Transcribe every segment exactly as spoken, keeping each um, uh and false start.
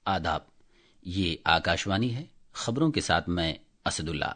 आदाब। ये आकाशवाणी है। खबरों के साथ मैं असदुल्ला।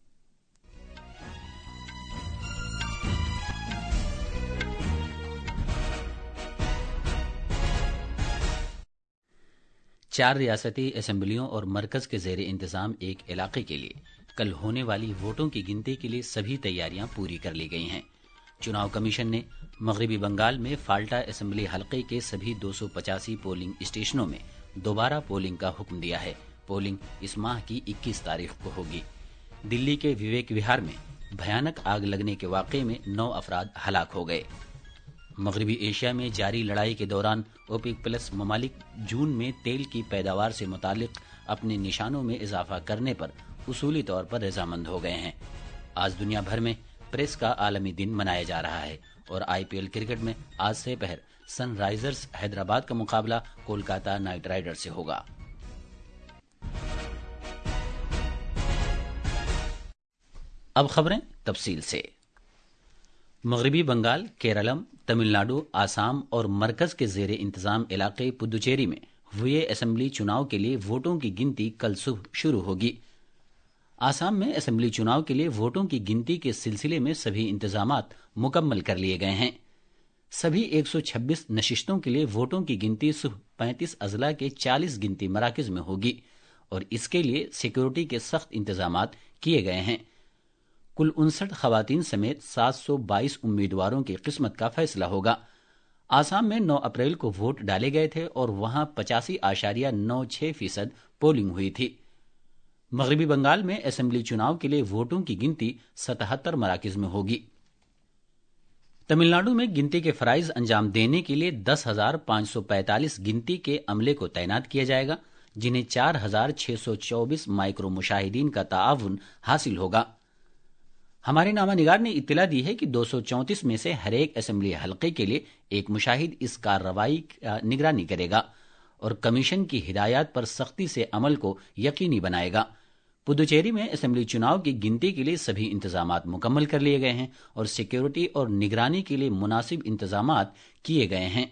चार रियासती असेंबलियों और मरकज के जेर इंतजाम एक इलाके के लिए कल होने वाली वोटों की गिनती के लिए सभी तैयारियां पूरी कर ली गई हैं। चुनाव कमीशन ने मगरबी बंगाल में फाल्टा असेंबली हलके के सभी दो सौ पचासी पोलिंग स्टेशनों में दोबारा पोलिंग का हुक्म दिया है। पोलिंग इस माह की इक्कीस तारीख को होगी। दिल्ली के विवेक विहार में भयानक आग लगने के वाकये में नौ अफराद हलाक हो गए। मगरबी एशिया में जारी लड़ाई के दौरान ओपेक प्लस ममालिक जून में तेल की पैदावार से मुतालिक अपने निशानों में इजाफा करने पर उसूली तौर पर रजामंद हो गए हैं। आज दुनिया भर में प्रेस का आलमी दिन मनाया जा रहा है और आईपीएल क्रिकेट में आज से पहर सनराइजर्स हैदराबाद का मुकाबला कोलकाता नाइट राइडर्स से होगा। अब खबरें तफसील से। मगरबी बंगाल, केरलम, तमिलनाडु, आसाम और मरकज के जेर इंतजाम इलाके पुदुचेरी में हुए असेंबली चुनाव के लिए वोटों की गिनती कल सुबह शुरू होगी। आसाम में असेंबली चुनाव के लिए वोटों की गिनती के सिलसिले में सभी इंतजामात मुकम्मल कर लिए गए हैं। सभी एक सौ छब्बीस नशिस्तों के लिए वोटों की गिनती सुबह पैंतीस अजला के चालीस गिनती मराकज में होगी और इसके लिए सिक्योरिटी के सख्त इंतजामात किए गए हैं। कुल उनसठ खवातीन समेत सात सौ बाईस उम्मीदवारों की किस्मत का फैसला होगा। आसाम में नौ अप्रैल को वोट डाले गए थे और वहां पचासी आशारिया नौ छह फीसद पोलिंग हुई थी। मगरबी बंगाल में असेंबली चुनाव के लिए वोटों की गिनती सतहत्तर मराकज में होगी। तमिलनाडु में गिनती के फराइज अंजाम देने के लिए दस हजार पांच सौ पैंतालीस गिनती के अमले को तैनात किया जाएगा, जिन्हें चार हजार छह सौ चौबीस माइक्रो मुशाहिदीन का ताआवुन हासिल होगा। हमारे नामानिगार ने इत्तला दी है कि दो सौ चौंतीस में से हर एक असेंबली हलके के लिए एक मुशाहिद इस कार्रवाई का निगरानी करेगा और कमीशन की हिदायत पर सख्ती से अमल को यकीनी बनाएगा। पुदुचेरी में असेंबली चुनाव की गिनती के लिए सभी इंतजामात मुकम्मल कर लिए गए हैं और सिक्योरिटी और निगरानी के लिए मुनासिब इंतजामात किए गए हैं।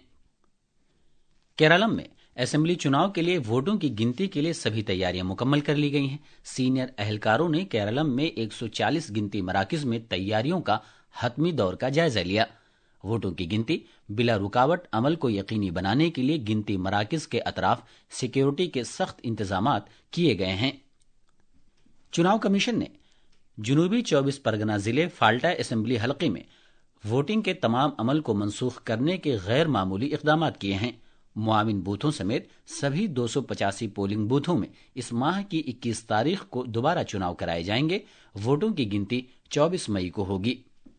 केरलम में असेंबली चुनाव के लिए वोटों की गिनती के लिए सभी तैयारियां मुकम्मल कर ली गई हैं। सीनियर अहलकारों ने केरलम में एक सौ चालीस गिनती मराकज में तैयारियों का हतमी दौर का जायजा लिया। वोटों की गिनती बिला रुकावट अमल को यकीनी बनाने के लिए गिनती मराकज के अतराफ सिक्योरिटी के सख्त इंतजामात किए गए हैं। चुनाव कमीशन ने जनूबी चौबीस परगना जिले फाल्टा असेंबली हलके में वोटिंग के तमाम अमल को मनसूख करने के गैर मामूली इकदाम किए हैं। मुआविन बूथों समेत सभी दो सौ पचासी पोलिंग बूथों में इस माह की इक्कीस तारीख को दोबारा चुनाव कराए जाएंगे। वोटों की गिनती चौबीस मई को होगी।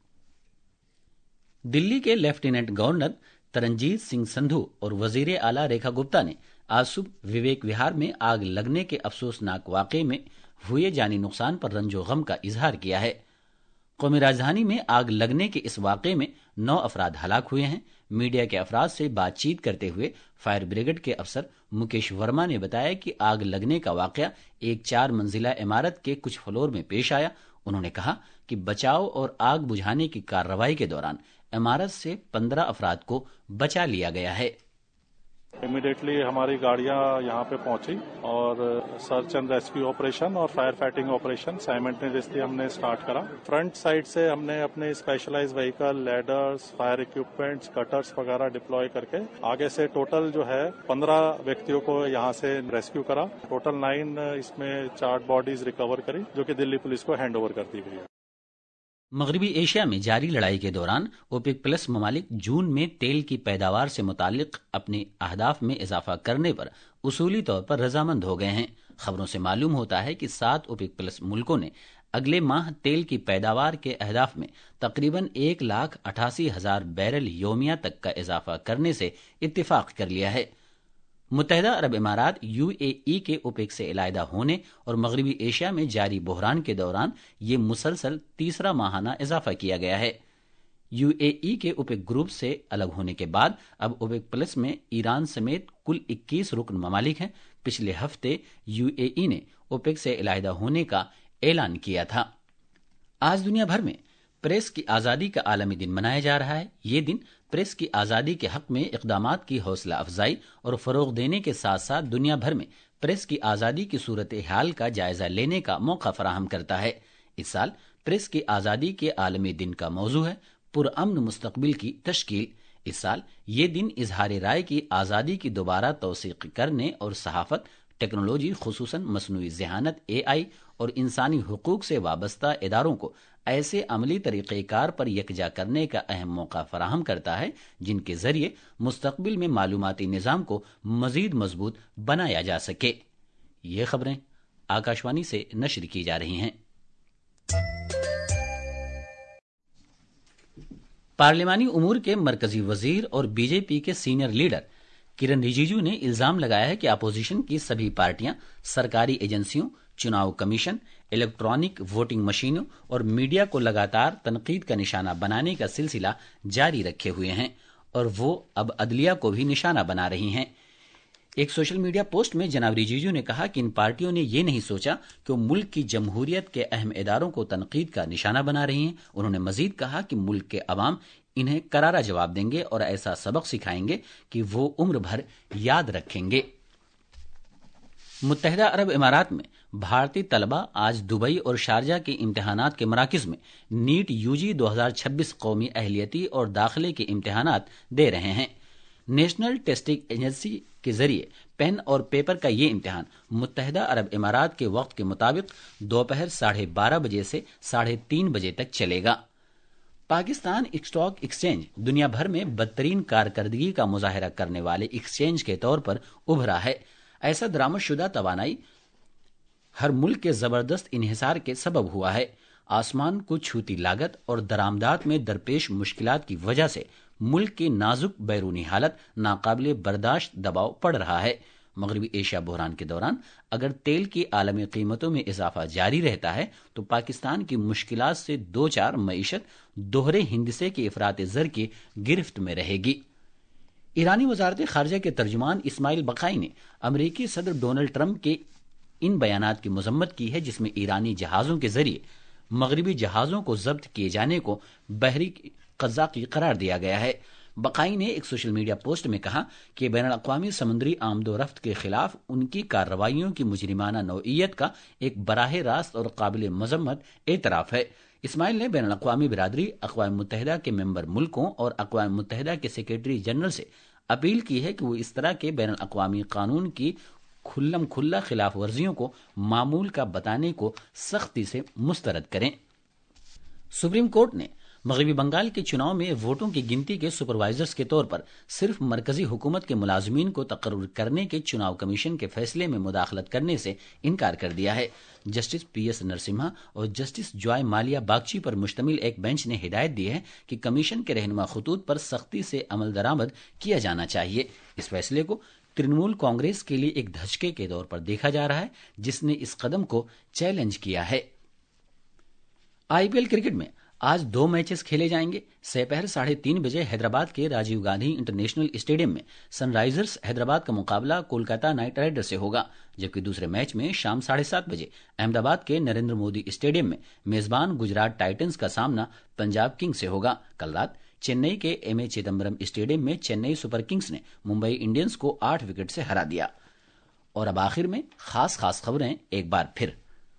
दिल्ली के लेफ्टिनेंट गवर्नर तरनजीत सिंह संधू और वजीर आला रेखा गुप्ता ने आज सुबह विवेक विहार में आग लगने के अफसोसनाक वाकये में हुए जानी नुकसान पर रंजो गम का इजहार किया है। कौमी राजधानी में आग लगने के इस वाकये में नौ अफराद हलाक हुए हैं। मीडिया के अफराद से बातचीत करते हुए फायर ब्रिगेड के अफसर मुकेश वर्मा ने बताया कि आग लगने का वाकया एक चार मंजिला इमारत के कुछ फ्लोर में पेश आया। उन्होंने कहा कि बचाव और आग बुझाने की कार्रवाई के दौरान इमारत से पंद्रह अफराद को बचा लिया गया है। इमीडिएटली हमारी गाड़ियां यहां पे पहुंची और सर्च एंड रेस्क्यू ऑपरेशन और फायर फाइटिंग ऑपरेशन साइमल्टेनियसली हमने स्टार्ट करा। फ्रंट साइड से हमने अपने specialise vehicle, ladders, fire equipments, cutters वगैरह डिप्लॉय करके आगे से टोटल जो है पंद्रह व्यक्तियों को यहां से रेस्क्यू करा। टोटल नाइन इसमें चार बॉडीज रिकवर करी जो कि दिल्ली पुलिस को हैंड ओवर कर दी गई है। मगरबी एशिया में जारी लड़ाई के दौरान ओपेक प्लस ममालिक जून में तेल की पैदावार से मुतालिक अपने अहदाफ में इजाफा करने पर उसूली तौर पर रजामंद हो गए हैं। खबरों से मालूम होता है कि सात ओपेक प्लस मुल्कों ने अगले माह तेल की पैदावार के अहदाफ में तकरीबन एक लाख अठासी हजार बैरल योमिया तक का इजाफा करने से इत्तिफाक कर लिया है। मुत्तहिदा अरब इमारात यूएई के ओपेक से इलायदा होने और मगरबी एशिया में जारी बहरान के दौरान ये मुसलसल तीसरा माहाना इजाफा किया गया है। यूएई के ओपेक ग्रुप से अलग होने के बाद अब ओपेक प्लस में ईरान समेत कुल इक्कीस रुकन ममालिक हैं। पिछले हफ्ते यूएई ने ओपेक से इलायदा होने का ऐलान किया था। आज दुनिया भर में प्रेस की आज़ादी का आलमी दिन मनाया जा रहा है। ये दिन प्रेस की आज़ादी के हक में इक़दामात की हौसला अफजाई और फ़रोग़ देने के साथ साथ दुनिया भर में प्रेस की आज़ादी की सूरत हाल का जायज़ा लेने का मौका फराहम करता है। इस साल प्रेस की आज़ादी के आलमी दिन का मौजू है पुरअमन मुस्तक़बिल की तश्कील। इस साल ये दिन इजहार राय की आज़ादी की दोबारा तौसीक़ करने और सहाफ़त, टेक्नोलॉजी खुसूसन मसनूई ज़हानत ए आई और इंसानी हुकूक से वाबस्ता इदारों को ऐसे अमली तरीक़ेकार पर यकजा करने का अहम मौका फराहम करता है जिनके ज़रिए मुस्तक़बिल में मालूमाती निज़ाम को मज़ीद मजबूत बनाया जा सके। ये खबरें आकाशवाणी से नशर की जा रही हैं। पार्लिमानी उमूर के मरकजी वजीर और बीजेपी के सीनियर लीडर किरण रिजिजू ने इल्जाम लगाया है कि अपोजिशन की सभी पार्टियां सरकारी एजेंसियों, चुनाव कमीशन, इलेक्ट्रॉनिक वोटिंग मशीनों और मीडिया को लगातार तनकीद का निशाना बनाने का सिलसिला जारी रखे हुए हैं और वो अब अदलिया को भी निशाना बना रही हैं। एक सोशल मीडिया पोस्ट में जनाब रिजिजू ने कहा कि इन पार्टियों ने ये नहीं सोचा कि वो मुल्क की जमहूरियत के अहम इदारों को तनकीद का निशाना बना रही हैं। उन्होंने मजीद कहा कि मुल्क के अवाम इन्हें करारा जवाब देंगे और ऐसा सबक सिखाएंगे कि वो उम्र भर याद रखेंगे। मुत्तहिदा अरब इमारात में भारतीय तलबा आज दुबई और शारजा के इम्तिहानात के मराकिज में नीट यूजी दो हज़ार छब्बीस कौमी अहलियती और दाखिले के इम्तिहानात दे रहे हैं। नेशनल टेस्टिंग एजेंसी के जरिए पेन और पेपर का ये इम्तिहान मुत्तहिदा अरब इमारात के वक्त के मुताबिक दोपहर साढ़े बारह बजे से साढ़े तीन बजे तक चलेगा। पाकिस्तान स्टॉक एक्सचेंज दुनिया भर में बदतरीन कारकर्दगी का मुजाहरा करने वाले एक्सचेंज के तौर पर उभरा है। ऐसा दरामदशुदा तवानाई हर मुल्क के जबरदस्त इन्हिसार के सबब हुआ है। आसमान को छूती लागत और दरामदात में दरपेश मुश्किलात की वजह से मुल्क की नाजुक बैरूनी हालत नाकाबिले बर्दाश्त दबाव पड़ रहा है। मगरबी एशिया बहरान के दौरान अगर तेल की आलमी कीमतों में इजाफा जारी रहता है तो पाकिस्तान की मुश्किलात से दो चार मईशत दोहरे हिंदसे के इफरात ज़र की गिरफ्त में रहेगी। ईरानी वजारत खारजा के तर्जुमान इस्माइल बकाई ने अमरीकी सदर डोनाल्ड ट्रंप के इन बयानात की मजम्मत की है जिसमें ईरानी जहाज़ों के जरिए मगरबी जहाज़ों को जब्त किए जाने को बहरी कज़ाकी करार दिया गया है। बकाई ने एक सोशल मीडिया पोस्ट में कहा कि बैनुल-अक़वामी समुद्री आमदोरफ्त के खिलाफ उनकी कार्रवाइयों की मुजरिमाना नौइयत का एक बराह रास्त और काबिल मजम्मत एतराफ़ है। इस्माइल ने बैनुल-अक़वामी बिरादरी, अक़वाम मुत्तहिदा के मेंबर मुल्कों और अक़वाम मुत्तहिदा के सेक्रेटरी जनरल से अपील की है कि वो इस तरह के बैनुल-अक़वामी कानून की खुल्लम खुल्ला खिलाफ वर्जियों को मामूल का बताने को सख्ती से मुस्तरद करें। सुप्रीम कोर्ट ने मगरबी बंगाल के चुनाव में वोटों की गिनती के सुपरवाइजर्स के तौर पर सिर्फ मरकजी हुकूमत के मुलाजमीन को तकर्रुर करने के चुनाव कमीशन के फैसले में मुदाखलत करने से इनकार कर दिया है। जस्टिस पी एस नरसिम्हा और जस्टिस जॉय मालिया बागची पर मुश्तमिल एक बेंच ने हिदायत दी है कि कमीशन के रहनुमा खतूत पर सख्ती से अमल दरामद किया जाना चाहिए। इस फैसले को तृणमूल कांग्रेस के लिए एक धचके के तौर पर देखा जा रहा है जिसने इस कदम को चैलेंज किया है। आईपीएल क्रिकेट में आज दो मैचेस खेले जाएंगे। दोपहर साढ़े तीन बजे हैदराबाद के राजीव गांधी इंटरनेशनल स्टेडियम में सनराइजर्स हैदराबाद का मुकाबला कोलकाता नाइट राइडर्स से होगा, जबकि दूसरे मैच में शाम साढ़े सात बजे अहमदाबाद के नरेंद्र मोदी स्टेडियम में मेजबान गुजरात टाइटंस का सामना पंजाब किंग्स से होगा। कल रात चेन्नई के एम ए चिदम्बरम स्टेडियम में चेन्नई सुपर किंग्स ने मुंबई इंडियंस को आठ विकेट से हरा दिया। और अब आखिर में खास खास खबरें एक बार फिर।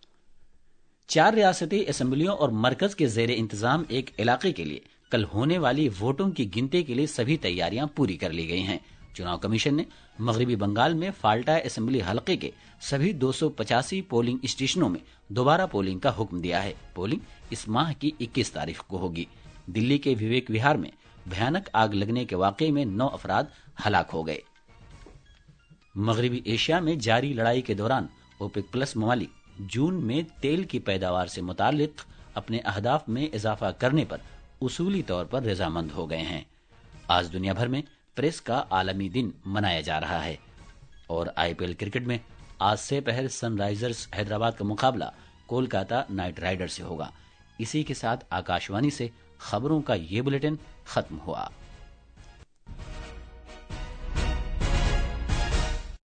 चार रियासती असेंबलियों और मरकज के जेर इंतजाम एक इलाके के लिए कल होने वाली वोटों की गिनती के लिए सभी तैयारियां पूरी कर ली गई हैं। चुनाव कमीशन ने मगरबी बंगाल में फाल्टा असेंबली हलके के सभी दो सौ पचासी पोलिंग स्टेशनों में दोबारा पोलिंग का हुक्म दिया है। पोलिंग इस माह की इक्कीस तारीख को होगी। दिल्ली के विवेक विहार में भयानक आग लगने के वाकये में नौ अफराद हलाक हो गए। मगरबी एशिया में जारी लड़ाई के दौरान ओपेक प्लस ममालिक जून में तेल की पैदावार से मुतालिक अपने अहदाफ में इजाफा करने पर उसूली तौर पर रजामंद हो गए हैं। आज दुनिया भर में प्रेस का आलमी दिन मनाया जा रहा है। और आईपीएल क्रिकेट में आज से पहर सनराइजर्स हैदराबाद का मुकाबला कोलकाता नाइट राइडर्स से होगा। इसी के साथ आकाशवाणी से खबरों का ये बुलेटिन खत्म हुआ।